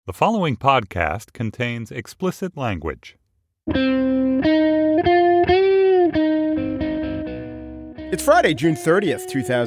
The following podcast contains explicit language. It's Friday, June 30th,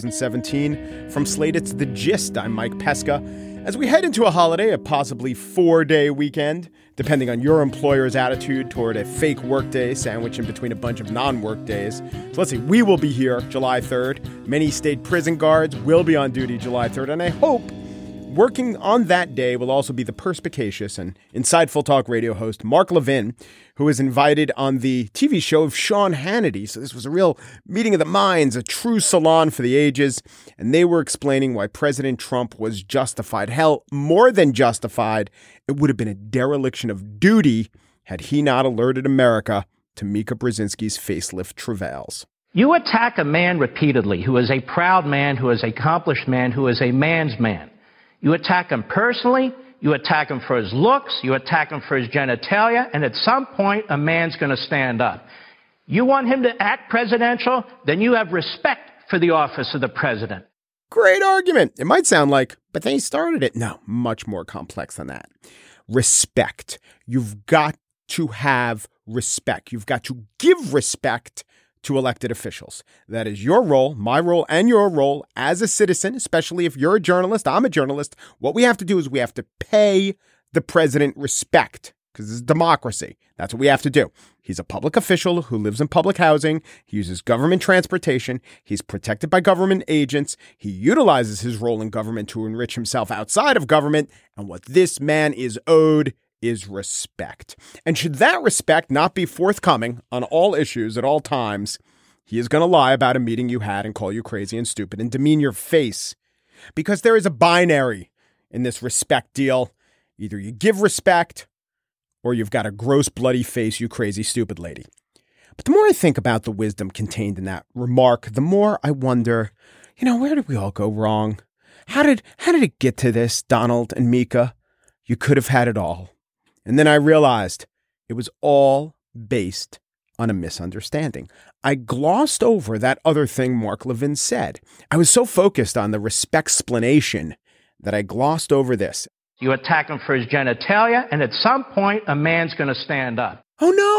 2017. From Slate, it's The Gist. I'm Mike Pesca. As we head into a holiday, a possibly 4-day weekend, depending on your employer's attitude toward a fake workday sandwiched in between a bunch of non-work days. So let's see, we will be here July 3rd. Many state prison guards will be on duty July 3rd, and I hope working on that day will also be the perspicacious and insightful talk radio host Mark Levin, who is invited on the TV show of Sean Hannity. So this was a real meeting of the minds, a true salon for the ages. And they were explaining why President Trump was justified. Hell, more than justified. It would have been a dereliction of duty had he not alerted America to Mika Brzezinski's facelift travails. You attack a man repeatedly who is a proud man, who is an accomplished man, who is a man's man. You attack him personally, you attack him for his looks, you attack him for his genitalia, and at some point, a man's going to stand up. You want him to act presidential? Then you have respect for the office of the president. Great argument. It might sound like, but they started it. No, much more complex than that. Respect. You've got to have respect. You've got to give respect to elected officials. That is your role, my role, and your role as a citizen, especially if you're a journalist, I'm a journalist. What we have to do is we have to pay the president respect because this is democracy. That's what we have to do. He's a public official who lives in public housing. He uses government transportation. He's protected by government agents. He utilizes his role in government to enrich himself outside of government. And what this man is owed is respect. And should that respect not be forthcoming on all issues at all times, he is going to lie about a meeting you had and call you crazy and stupid and demean your face. Because there is a binary in this respect deal. Either you give respect or you've got a gross bloody face, you crazy stupid lady. But the more I think about the wisdom contained in that remark, the more I wonder, where did we all go wrong? How did it get to this, Donald and Mika? You could have had it all. And then I realized it was all based on a misunderstanding. I glossed over that other thing Mark Levin said. I was so focused on the respect-splanation that I glossed over this. You attack him for his genitalia, and at some point, a man's going to stand up. Oh, no.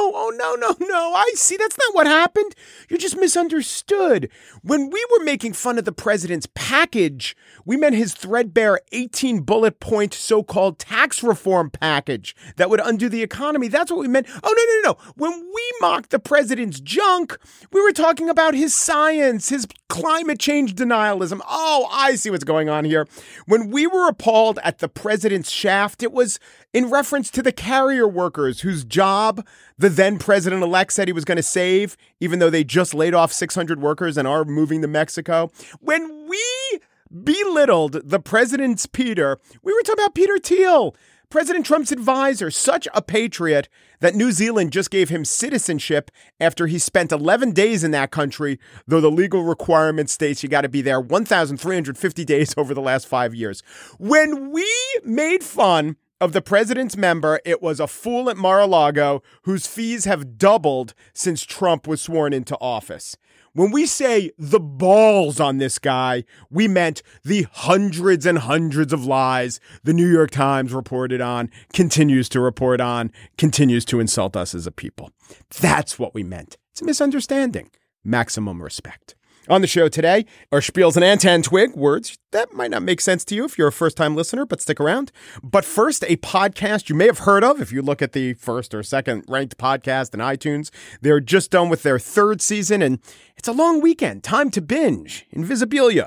I see. That's not what happened. You just misunderstood. When we were making fun of the president's package, we meant his threadbare 18 bullet point so-called tax reform package that would undo the economy. That's what we meant. Oh, no. When we mocked the president's junk, we were talking about his science, his climate change denialism. Oh, I see what's going on here. When we were appalled at the president's shaft, it was in reference to the carrier workers whose job the then president-elect said he was going to save, even though they just laid off 600 workers and are moving to Mexico. When we belittled the president's Peter, we were talking about Peter Thiel, President Trump's advisor, such a patriot that New Zealand just gave him citizenship after he spent 11 days in that country, though the legal requirement states you got to be there 1,350 days over the last 5 years. When we made fun of the president's member, it was a fool at Mar-a-Lago whose fees have doubled since Trump was sworn into office. When we say the balls on this guy, we meant the hundreds and hundreds of lies the New York Times reported on, continues to report on, continues to insult us as a people. That's what we meant. It's a misunderstanding. Maximum respect. On the show today are Spiels and Anton Twig, words that might not make sense to you if you're a first-time listener, but stick around. But first, a podcast you may have heard of if you look at the first or second ranked podcast in iTunes. They're just done with their third season, and it's a long weekend. Time to binge Invisibilia.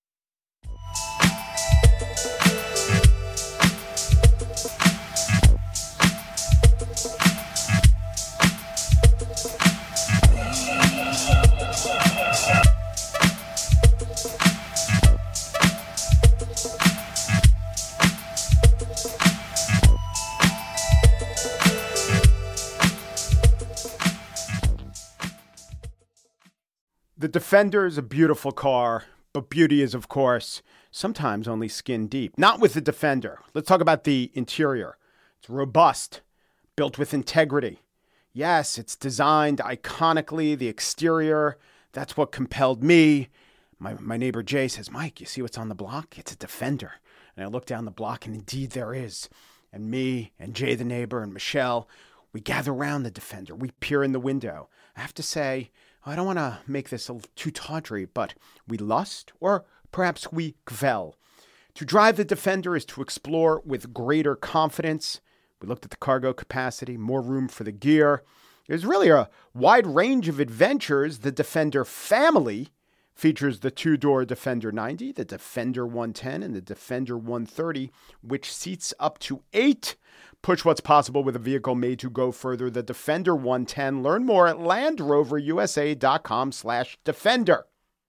The Defender is a beautiful car, but beauty is, of course, sometimes only skin deep. Not with the Defender. Let's talk about the interior. It's robust, built with integrity. Yes, it's designed iconically. The exterior, that's what compelled me. My neighbor Jay says, Mike, you see what's on the block? It's a Defender. And I look down the block, and indeed there is. and me and Jay the neighbor and Michelle, we gather around the Defender. We peer in the window. I have to say, I don't want to make this too tawdry, but we lust, or perhaps we kvel. To drive the Defender is to explore with greater confidence. We looked at the cargo capacity, more room for the gear. There's really a wide range of adventures. The Defender family features the two-door Defender 90, the Defender 110, and the Defender 130, which seats up to 8. Push what's possible with a vehicle made to go further. The Defender 110. Learn more at LandRoverUSA.com/Defender.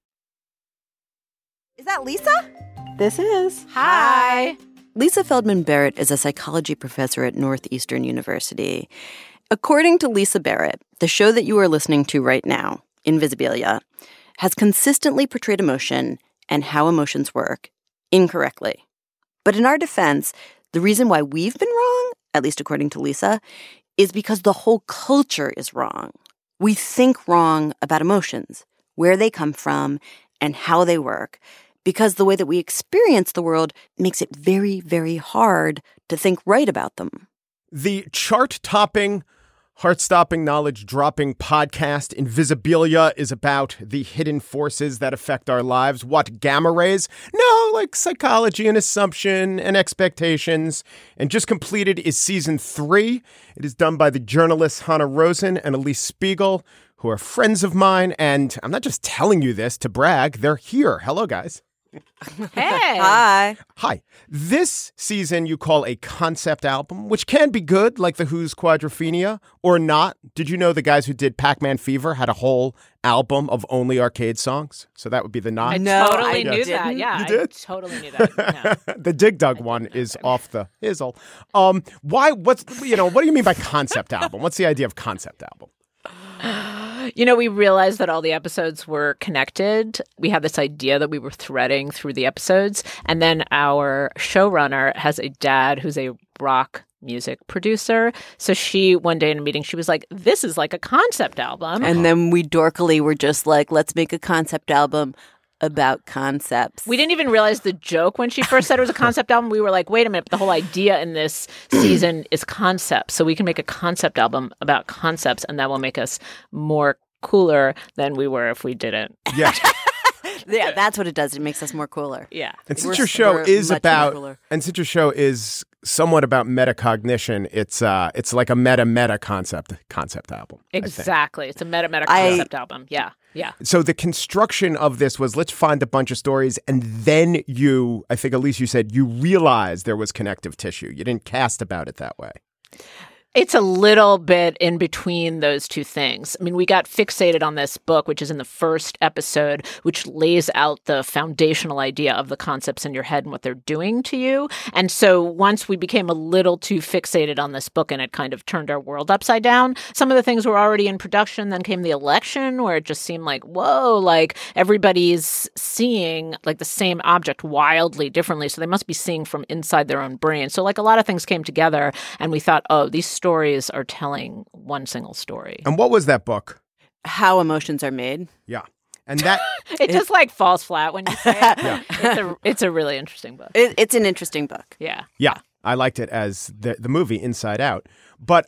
Is that Lisa? This is. Hi. Lisa Feldman Barrett is a psychology professor at Northeastern University. According to Lisa Barrett, the show that you are listening to right now, Invisibilia, has consistently portrayed emotion and how emotions work incorrectly. But in our defense, the reason why we've been wrong, at least according to Lisa, is because the whole culture is wrong. We think wrong about emotions, where they come from, and how they work, because the way that we experience the world makes it very, very hard to think right about them. The chart-topping, heart-stopping, knowledge-dropping podcast Invisibilia is about the hidden forces that affect our lives. What, gamma rays? No, like psychology and assumption and expectations. And just completed is season 3. It is done by the journalists Hannah Rosen and Elise Spiegel, who are friends of mine. And I'm not just telling you this to brag. They're here. Hello, guys. Hey. Hi. Hi. This season you call a concept album, which can be good, like The Who's Quadrophenia, or not. Did you know the guys who did Pac-Man Fever had a whole album of only arcade songs? So that would be the not. I No, totally I knew didn't. that. Yeah, You did? I totally knew that. Yeah. The Dig Dug one is off the hizzle. Why? What do you mean by concept album? What's the idea of concept album? We realized that all the episodes were connected. We had this idea that we were threading through the episodes. And then our showrunner has a dad who's a rock music producer. So one day in a meeting, she was like, this is like a concept album. And then we dorkily were just like, let's make a concept album about concepts. We didn't even realize the joke when she first said it was a concept album. We were like, wait a minute, the whole idea in this season is concepts. So we can make a concept album about concepts, and that will make us more cooler than we were if we didn't. Yeah. Yeah, that's what it does. It makes us more cooler. Yeah. And since We're- your show we're is much more about, cooler. and since your show is somewhat about metacognition, it's like a meta concept album. I think. Exactly. It's a meta I- concept album. Yeah. Yeah. So the construction of this was, let's find a bunch of stories, and then I think Elise, you said you realized there was connective tissue. You didn't cast about it that way. It's a little bit in between those two things. I mean, we got fixated on this book, which is in the first episode, which lays out the foundational idea of the concepts in your head and what they're doing to you. And so once we became a little too fixated on this book and it kind of turned our world upside down, some of the things were already in production. Then came the election where it just seemed like, whoa, like everybody's seeing like the same object wildly differently. So they must be seeing from inside their own brain. So like a lot of things came together and we thought, oh, these stories are telling one single story. And what was that book? How emotions are made. Yeah. And that It just like falls flat when you say it. It's a really interesting book. It's an interesting book. Yeah. Yeah, I liked it as the movie Inside Out. But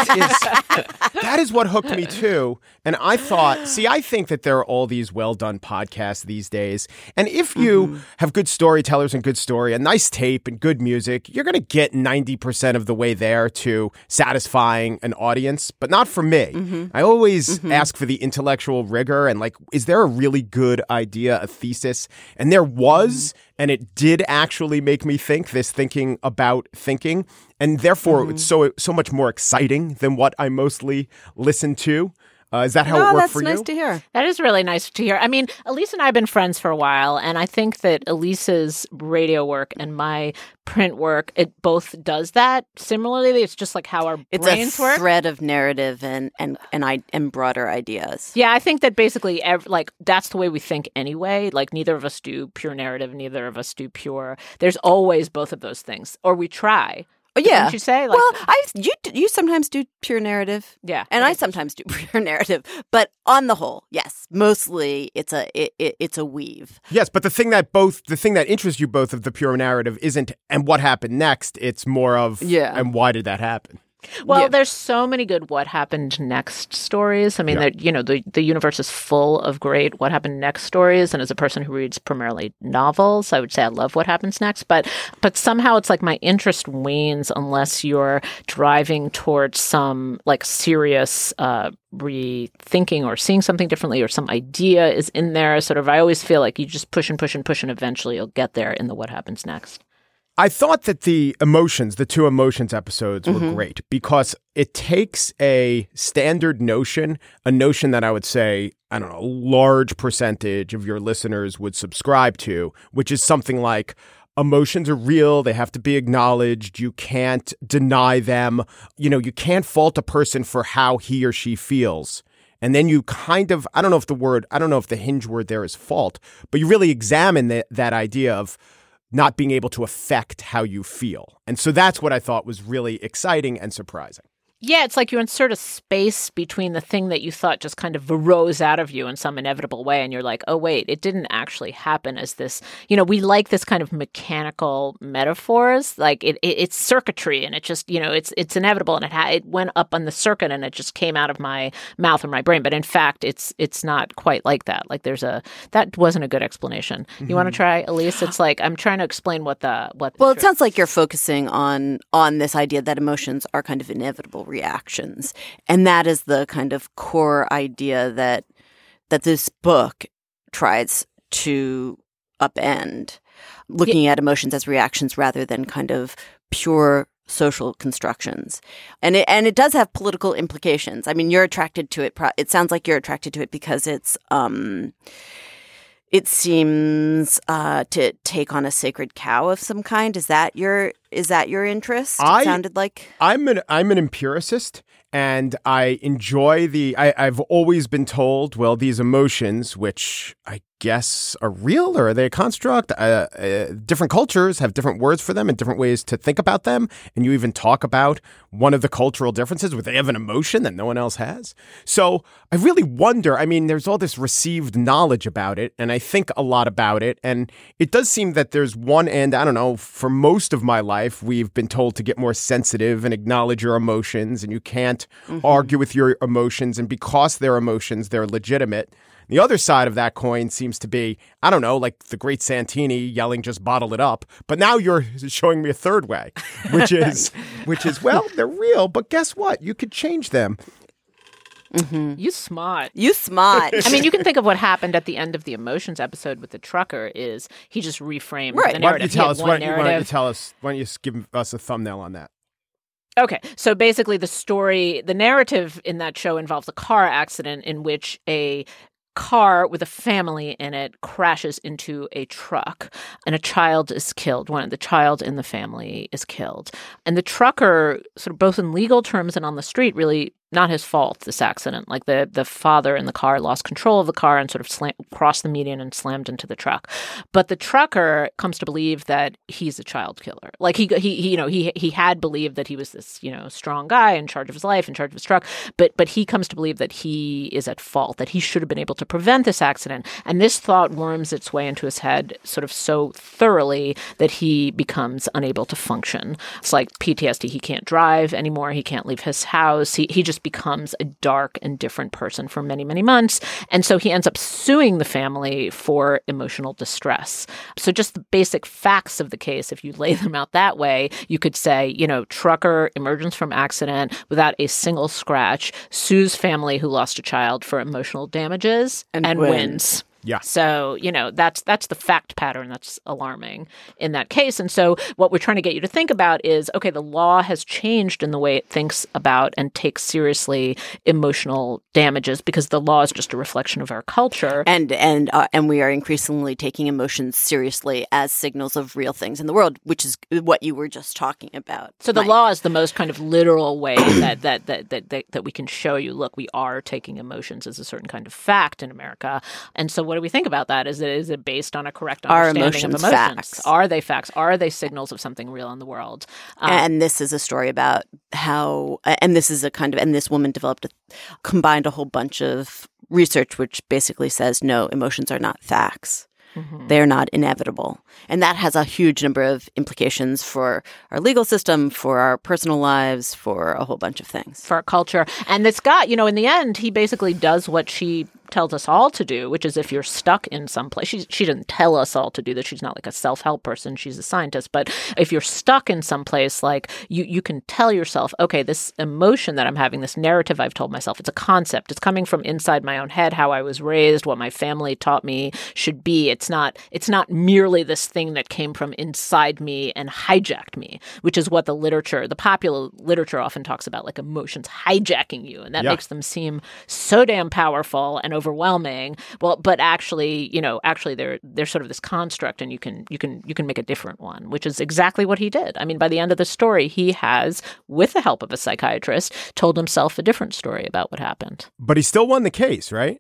that is what hooked me too. And I think that there are all these well-done podcasts these days. And if you have good storytellers and good story, a nice tape and good music, you're going to get 90% of the way there to satisfying an audience, but not for me. I always ask for the intellectual rigor and like, is there a really good idea, a thesis? And there was, and it did actually make me think this thinking about thinking. And therefore, it's so much more exciting than what I mostly listen to. Is that how it worked for you? That's nice to hear. That is really nice to hear. I mean, Elise and I have been friends for a while, and I think that Elise's radio work and my print work, it both does that similarly. It's just like how our brains It's a work. thread of narrative and broader ideas. Yeah, I think that basically, that's the way we think anyway. Like, neither of us do pure narrative, neither of us do pure. There's always both of those things, or we try. Yeah. Wouldn't you say? Like, Well, you sometimes do pure narrative. Yeah. And I sometimes do pure narrative. But on the whole, yes, mostly it's a weave. Yes, but the thing that interests you both of the pure narrative isn't and what happened next. It's more of and why did that happen? Well, there's so many good what happened next stories. I mean, the universe is full of great what happened next stories. And as a person who reads primarily novels, I would say I love what happens next. But somehow it's like my interest wanes unless you're driving towards some like serious rethinking or seeing something differently, or some idea is in there. Sort of, I always feel like you just push and push and push, and eventually you'll get there in the what happens next. I thought that the two emotions episodes were great because it takes a standard notion, a notion that I would say, I don't know, a large percentage of your listeners would subscribe to, which is something like emotions are real. They have to be acknowledged. You can't deny them. You know, you can't fault a person for how he or she feels. And then you kind of, I don't know if the hinge word there is fault, but you really examine that idea of not being able to affect how you feel. And so that's what I thought was really exciting and surprising. Yeah, it's like you insert a space between the thing that you thought just kind of arose out of you in some inevitable way, and you're like, oh, wait, it didn't actually happen as this. You know, we like this kind of mechanical metaphors, like it's circuitry, and it just, you know, it's inevitable, and it went up on the circuit, and it just came out of my mouth or my brain. But in fact, it's not quite like that. Like that wasn't a good explanation. You want to try, Elise? It's like I'm trying to explain what. Well, it sounds like you're focusing on this idea that emotions are kind of inevitable reactions, and that is the kind of core idea that this book tries to upend, looking at emotions as reactions rather than kind of pure social constructions. And it does have political implications. I mean, you're attracted to it. It sounds like you're attracted to it because it seems to take on a sacred cow of some kind. Is that your interest? It sounded like I'm an empiricist, and I enjoy I've always been told, well, these emotions, which I guess are real, or are they a construct? Different cultures have different words for them and different ways to think about them. And you even talk about one of the cultural differences where they have an emotion that no one else has. So I really wonder, I mean, there's all this received knowledge about it, and I think a lot about it. And it does seem that there's one end, I don't know, for most of my life, we've been told to get more sensitive and acknowledge your emotions, and you can't argue with your emotions. And because they're emotions, they're legitimate. The other side of that coin seems to be, I don't know, like the great Santini yelling, just bottle it up. But now you're showing me a third way, which is, well, they're real, but guess what? You could change them. You smart. I mean, you can think of what happened at the end of the emotions episode with the trucker is he just reframed the narrative. Why don't you tell us? Why don't you give us a thumbnail on that? Okay, so basically the narrative in that show involves a car accident in which a car with a family in it crashes into a truck, and a child is killed. The child in the family is killed. And the trucker, sort of both in legal terms and on the street, really not his fault, this accident. Like the father in the car lost control of the car and sort of crossed the median and slammed into the truck. But the trucker comes to believe that he's a child killer. Like he had believed that he was this, strong guy in charge of his life, in charge of his truck. But he comes to believe that he is at fault, that he should have been able to prevent this accident. And this thought worms its way into his head sort of so thoroughly that he becomes unable to function. It's like PTSD. He can't drive anymore. He can't leave his house. He just becomes a dark and different person for many, many months. And so he ends up suing the family for emotional distress. So just the basic facts of the case, if you lay them out that way, you could say, trucker emergence from accident without a single scratch, sues family who lost a child for emotional damages and wins. Yeah. So, that's the fact pattern that's alarming in that case. And so what we're trying to get you to think about is, okay, the law has changed in the way it thinks about and takes seriously emotional damages because the law is just a reflection of our culture. And we are increasingly taking emotions seriously as signals of real things in the world, which is what you were just talking about. So the law is the most kind of literal way that we can show you, look, we are taking emotions as a certain kind of fact in America. And so what do we think about that? Is it based on a correct Are understanding of emotions emotions? facts? Are they facts? Are they signals of something real in the world? And this is a story about how, and this is a kind of, and this woman combined a whole bunch of research which basically says, no, emotions are not facts. Mm-hmm. They're not inevitable. And that has a huge number of implications for our legal system, for our personal lives, for a whole bunch of things. For our culture. And this guy, in the end, he basically does what she tells us all to do, which is if you're stuck in some place, she didn't tell us all to do this. She's not like a self-help person. She's a scientist. But if you're stuck in some place, like you can tell yourself, okay, this emotion that I'm having, this narrative I've told myself, it's a concept. It's coming from inside my own head, how I was raised, what my family taught me should be. It's not merely this thing that came from inside me and hijacked me, which is what the popular literature often talks about, like emotions hijacking you. And that makes them seem so damn powerful and overwhelming. Well, but actually they're sort of this construct, and you can make a different one, which is exactly what he did. I mean, by the end of the story, he has, with the help of a psychiatrist, told himself a different story about what happened. But he still won the case, right?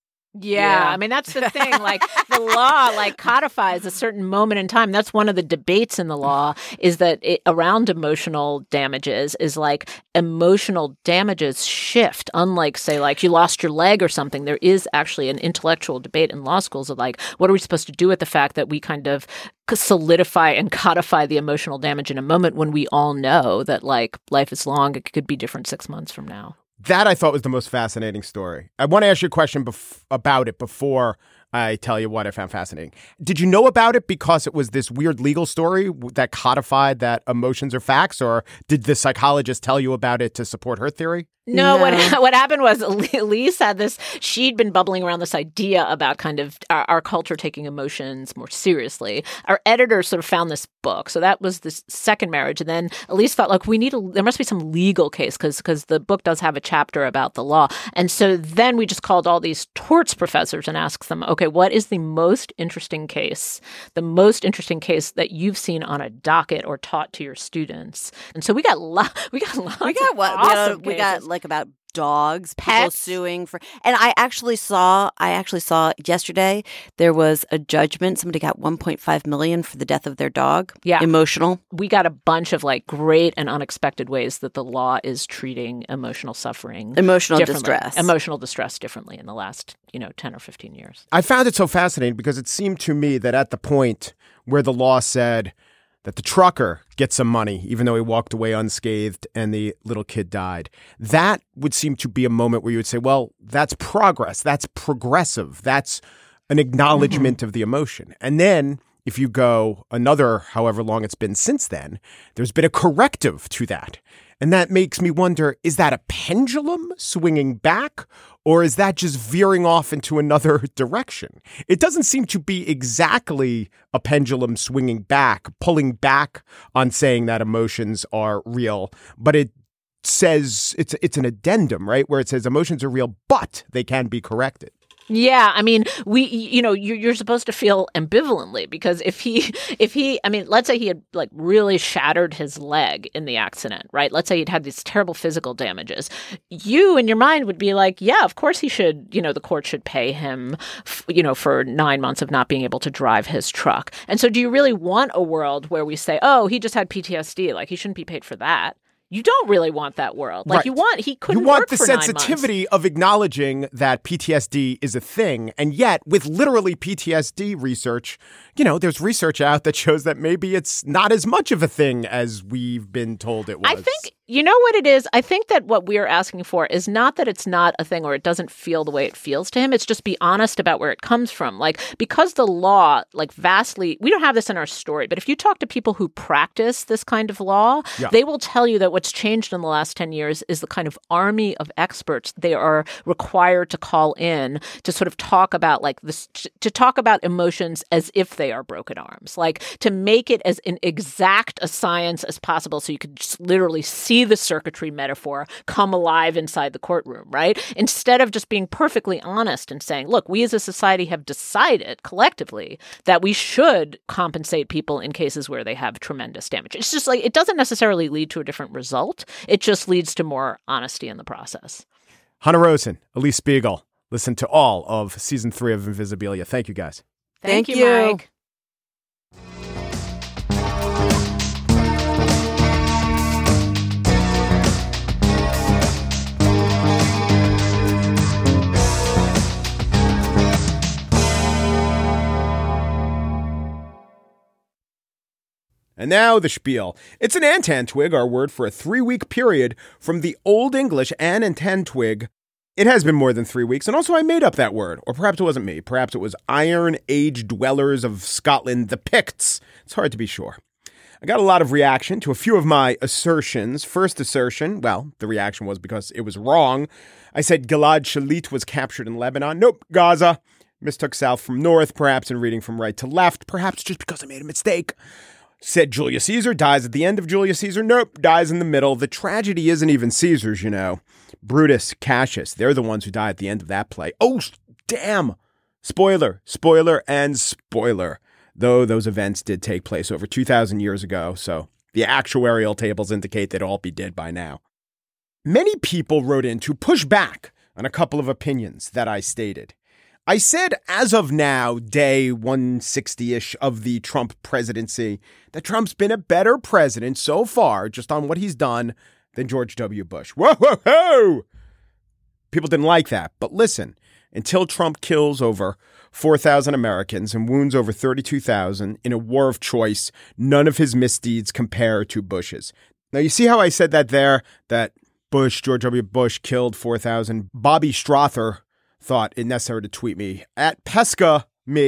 Yeah, I mean, that's the thing. Like, the law, codifies a certain moment in time. That's one of the debates in the law, is that around emotional damages is emotional damages shift. Unlike, say, you lost your leg or something, there is actually an intellectual debate in law schools of what are we supposed to do with the fact that we kind of solidify and codify the emotional damage in a moment when we all know that life is long. It could be different 6 months from now. That I thought was the most fascinating story. I want to ask you a question about it before I tell you what I found fascinating. Did you know about it because it was this weird legal story that codified that emotions are facts, or did the psychologist tell you about it to support her theory? No, what happened was Elise had this, she'd been bubbling around this idea about kind of our culture taking emotions more seriously. Our editor sort of found this book. So that was the second marriage. And then Elise thought, there must be some legal case because the book does have a chapter about the law. And so then we just called all these torts professors and asked them, okay, what is the most interesting case that you've seen on a docket or taught to your students? And so we got lots of cases. About dogs, people pets, suing for, and I actually saw yesterday there was a judgment. Somebody got $1.5 million for the death of their dog. Yeah, emotional. We got a bunch of great and unexpected ways that the law is treating emotional suffering, emotional distress differently in the last 10 or 15 years. I found it so fascinating because it seemed to me that at the point where the law said that the trucker gets some money, even though he walked away unscathed and the little kid died, that would seem to be a moment where you would say, well, that's progress. That's progressive. That's an acknowledgement of the emotion. And then if you go another however long it's been since then, there's been a corrective to that. And that makes me wonder, is that a pendulum swinging back, or is that just veering off into another direction? It doesn't seem to be exactly a pendulum swinging back, pulling back on saying that emotions are real, but it says it's an addendum, right? Where it says emotions are real, but they can be corrected. Yeah, I mean, you're supposed to feel ambivalently, because if he, I mean, let's say he had really shattered his leg in the accident, right? Let's say he'd had these terrible physical damages. You in your mind would be like, yeah, of course he should, the court should pay him, for 9 months of not being able to drive his truck. And so do you really want a world where we say, oh, he just had PTSD, he shouldn't be paid for that? You don't really want that world. Right. He couldn't You want work the for 9 sensitivity of acknowledging that PTSD is a thing. And yet, with literally PTSD research, there's research out that shows that maybe it's not as much of a thing as we've been told it was. I think, you know what it is? I think that what we're asking for is not that it's not a thing or it doesn't feel the way it feels to him. It's just be honest about where it comes from. Because the law, vastly, we don't have this in our story, but if you talk to people who practice this kind of law, they will tell you that what's changed in the last 10 years is the kind of army of experts they are required to call in to sort of talk about to talk about emotions as if they are broken arms, to make it as an exact a science as possible so you could just literally see the circuitry metaphor come alive inside the courtroom, right? Instead of just being perfectly honest and saying, look, we as a society have decided collectively that we should compensate people in cases where they have tremendous damage. It's just it doesn't necessarily lead to a different result. It just leads to more honesty in the process. Hanna Rosin, Elise Spiegel, listen to all of season 3 of Invisibilia. Thank you, guys. Thank you, Mike. And now the spiel. It's an antantwig, our word for a 3-week period from the Old English an and tantwig. It has been more than 3 weeks, and also I made up that word. Or perhaps it wasn't me. Perhaps it was Iron Age dwellers of Scotland, the Picts. It's hard to be sure. I got a lot of reaction to a few of my assertions. First assertion, well, the reaction was because it was wrong. I said Gilad Shalit was captured in Lebanon. Nope, Gaza. Mistook south from north, perhaps in reading from right to left, perhaps just because I made a mistake. Said Julius Caesar dies at the end of Julius Caesar. Nope, dies in the middle. The tragedy isn't even Caesar's, you know. Brutus, Cassius, they're the ones who die at the end of that play. Oh, damn. Spoiler, and spoiler. Though those events did take place over 2,000 years ago, so the actuarial tables indicate they'd all be dead by now. Many people wrote in to push back on a couple of opinions that I stated. I said, as of now, day 160-ish of the Trump presidency, that Trump's been a better president so far, just on what he's done, than George W. Bush. Whoa, whoa, whoa! People didn't like that. But listen, until Trump kills over 4,000 Americans and wounds over 32,000 in a war of choice, none of his misdeeds compare to Bush's. Now, you see how I said that there, that George W. Bush killed 4,000? Bobby Strother thought it necessary to tweet me at Pesca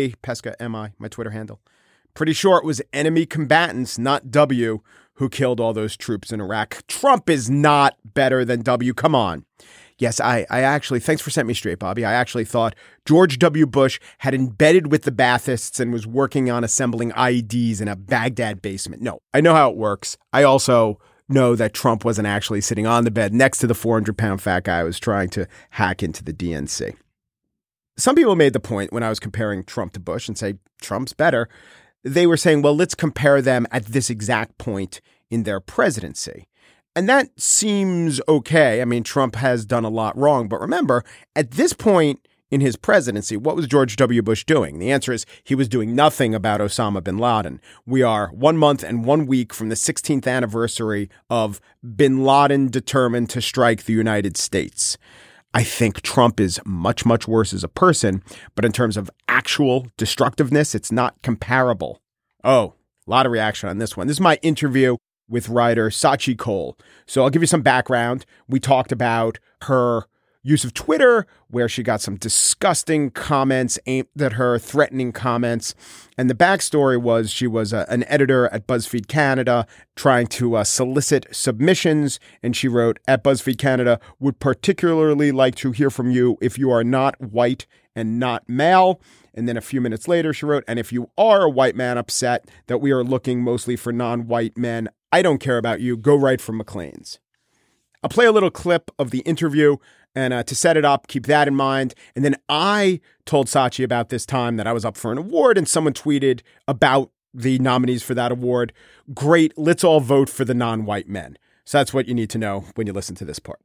MI, my Twitter handle. Pretty sure it was enemy combatants, not W, who killed all those troops in Iraq. Trump is not better than W. Come on. Yes, I actually, thanks for setting me straight, Bobby. I actually thought George W. Bush had embedded with the Baathists and was working on assembling IEDs in a Baghdad basement. No, I know how it works. I also know that Trump wasn't actually sitting on the bed next to the 400-pound fat guy who was trying to hack into the DNC. Some people made the point when I was comparing Trump to Bush and say Trump's better. They were saying, well, let's compare them at this exact point in their presidency. And that seems okay. I mean, Trump has done a lot wrong. But remember, at this point in his presidency, what was George W. Bush doing? The answer is he was doing nothing about Osama bin Laden. We are 1 month and 1 week from the 16th anniversary of bin Laden determined to strike the United States. I think Trump is much, much worse as a person, but in terms of actual destructiveness, it's not comparable. Oh, a lot of reaction on this one. This is my interview with writer Sachi Cole. So I'll give you some background. We talked about her use of Twitter, where she got some disgusting comments aimed at her, threatening comments. And the backstory was she was an editor at BuzzFeed Canada trying to solicit submissions. And she wrote, at BuzzFeed Canada, would particularly like to hear from you if you are not white and not male. And then a few minutes later, she wrote, and if you are a white man upset that we are looking mostly for non-white men, I don't care about you. Go write for Maclean's. I'll play a little clip of the interview. And to set it up, keep that in mind. And then I told Sachi about this time that I was up for an award and someone tweeted about the nominees for that award. Great. Let's all vote for the non-white men. So that's what you need to know when you listen to this part.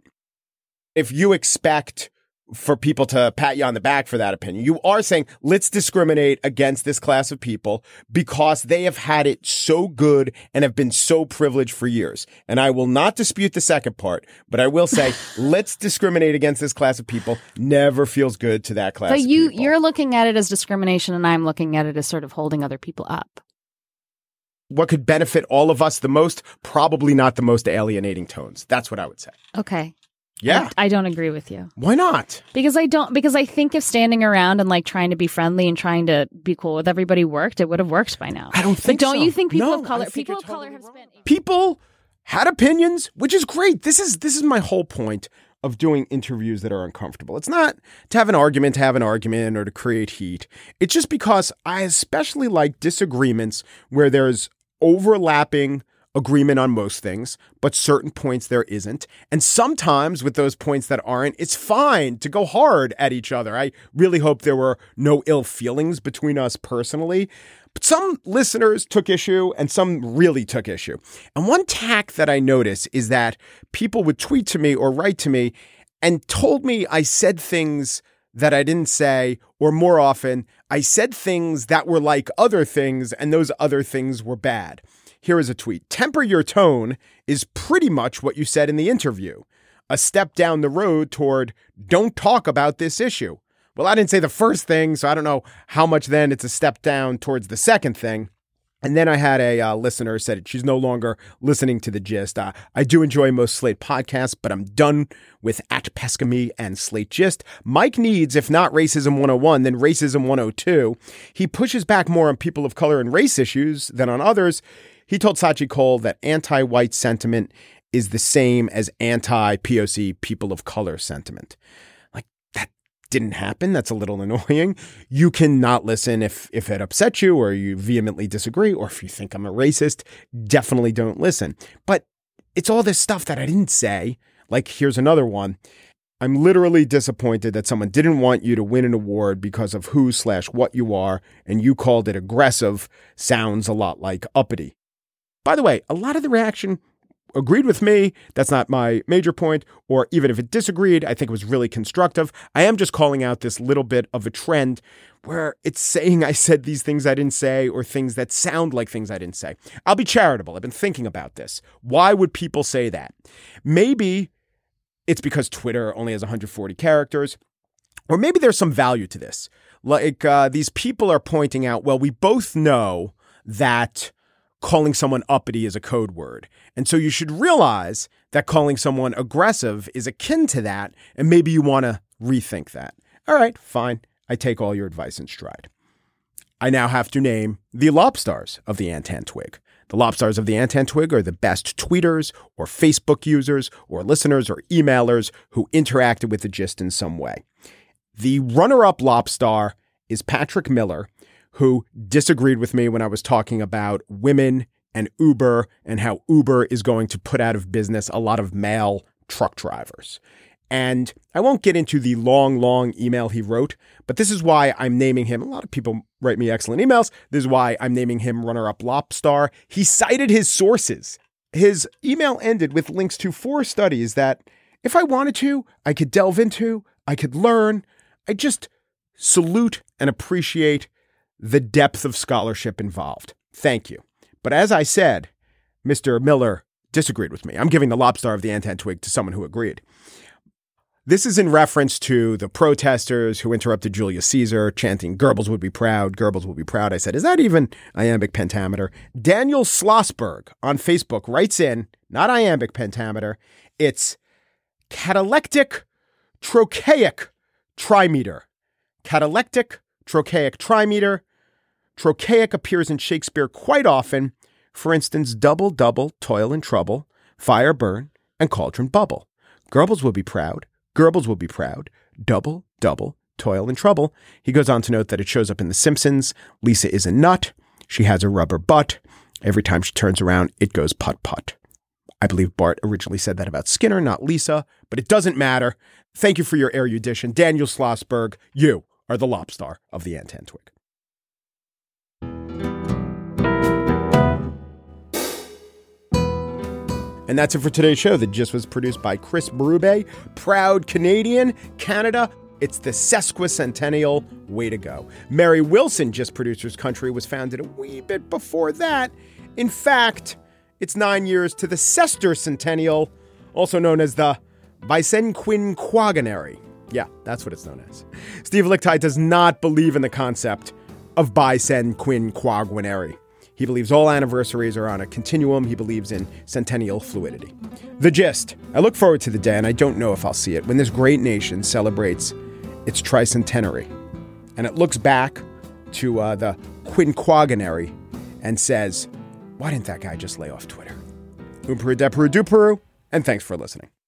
If you expect for people to pat you on the back for that opinion, you are saying, let's discriminate against this class of people because they have had it so good and have been so privileged for years. And I will not dispute the second part, but I will say, let's discriminate against this class of people. Never feels good to that class of people. But you're looking at it as discrimination and I'm looking at it as sort of holding other people up. What could benefit all of us the most? Probably not the most alienating tones. That's what I would say. Okay. Yeah. I don't agree with you. Why not? Because I think if standing around and like trying to be friendly and trying to be cool with everybody worked, it would have worked by now. I don't think so. But don't you think people of color have spent... People had opinions, which is great. This is my whole point of doing interviews that are uncomfortable. It's not to have an argument or to create heat. It's just because I especially like disagreements where there's overlapping agreement on most things, but certain points there isn't. And sometimes with those points that aren't, it's fine to go hard at each other. I really hope there were no ill feelings between us personally. But some listeners took issue and some really took issue. And one tack that I notice is that people would tweet to me or write to me and told me I said things that I didn't say, or more often, I said things that were like other things and those other things were bad. Here is a tweet. Temper your tone is pretty much what you said in the interview. A step down the road toward don't talk about this issue. Well, I didn't say the first thing, so I don't know how much then it's a step down towards the second thing. And then I had a listener said she's no longer listening to The Gist. I do enjoy most Slate podcasts, but I'm done with @Pescame and Slate Gist. Mike needs, if not Racism 101, then Racism 102. He pushes back more on people of color and race issues than on others. He told Sachi Cole that anti-white sentiment is the same as anti-POC people of color sentiment. Didn't happen. That's a little annoying. You can not listen if it upsets you or you vehemently disagree, or if you think I'm a racist, definitely don't listen. But it's all this stuff that I didn't say. Like, here's another one. I'm literally disappointed that someone didn't want you to win an award because of who/what you are, and you called it aggressive. Sounds a lot like uppity. By the way, a lot of the reaction agreed with me. That's not my major point. Or even if it disagreed, I think it was really constructive. I am just calling out this little bit of a trend where it's saying I said these things I didn't say or things that sound like things I didn't say. I'll be charitable. I've been thinking about this. Why would people say that? Maybe it's because Twitter only has 140 characters, or maybe there's some value to this. Like these people are pointing out, well, we both know that calling someone uppity is a code word. And so you should realize that calling someone aggressive is akin to that, and maybe you want to rethink that. All right, fine. I take all your advice in stride. I now have to name the Lobstars of the Antan Twig. The Lobstars of the Antan Twig are the best tweeters or Facebook users or listeners or emailers who interacted with The Gist in some way. The runner-up Lobstar is Patrick Miller, who disagreed with me when I was talking about women and Uber and how Uber is going to put out of business a lot of male truck drivers. And I won't get into the long email he wrote, but this is why I'm naming him. A lot of people write me excellent emails. This is why I'm naming him runner-up Lobstar. He cited his sources. His email ended with links to 4 studies that, if I wanted to, I could delve into, I could learn. I just salute and appreciate the depth of scholarship involved. Thank you. But as I said, Mr. Miller disagreed with me. I'm giving the Lobstar of the Antan Twig to someone who agreed. This is in reference to the protesters who interrupted Julius Caesar, chanting, "Goebbels would be proud, Goebbels would be proud." I said, is that even iambic pentameter? Daniel Schlossberg on Facebook writes in, not iambic pentameter, it's catalectic trochaic trimeter. Catalectic trochaic trimeter. Trochaic appears in Shakespeare quite often. For instance, double, double, toil and trouble, fire burn, and cauldron bubble. Goebbels will be proud. Goebbels will be proud. Double, double, toil and trouble. He goes on to note that it shows up in The Simpsons. Lisa is a nut. She has a rubber butt. Every time she turns around, it goes putt-putt. I believe Bart originally said that about Skinner, not Lisa, but it doesn't matter. Thank you for your erudition. Daniel Schlossberg, you are the Lobstar of the Antan Twig. And that's it for today's show. The Gist was produced by Chris Berube, proud Canadian, Canada. It's the sesquicentennial. Way to go. Mary Wilson, Gist Producers Country, was founded a wee bit before that. In fact, it's 9 years to the sesquicentennial, also known as the bicentennial. Yeah, that's what it's known as. Steve Lickteig does not believe in the concept of bicentennial. He believes all anniversaries are on a continuum. He believes in centennial fluidity. The Gist. I look forward to the day, and I don't know if I'll see it, when this great nation celebrates its tricentenary. And it looks back to the quinquagenary and says, why didn't that guy just lay off Twitter? Umperu, depuru, duperu, and thanks for listening.